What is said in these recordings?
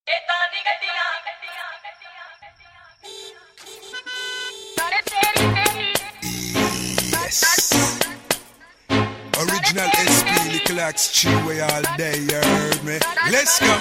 Yes. Original SP, Little Axe Chewy all day, you heard me? Let's go.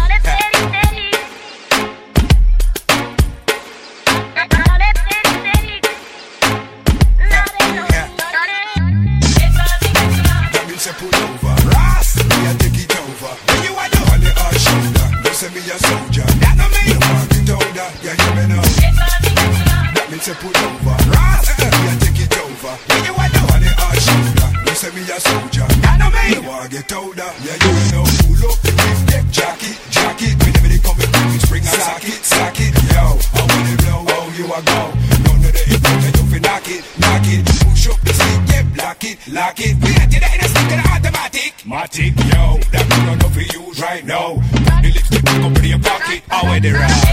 Pull over, Ross, me a take it over. When you are on the hard shoulder, you say me a soldier. That no me, you want it older, you hear me now. That means say pull over, Ross, me a take it over. When you are on the hard shoulder, you say me a soldier. That no me, you want get older, yeah you know. Pull up the big deck, jacket, whenever they come in, spring and sock it, yo. I wanna blow, oh you a go. None of the effect, you fi knock it. Push up the seat, yeah, lock it. We at the end of stick automatic, yo, that we don't know for use right now. The lipstick back up in your pocket, I wear the ride.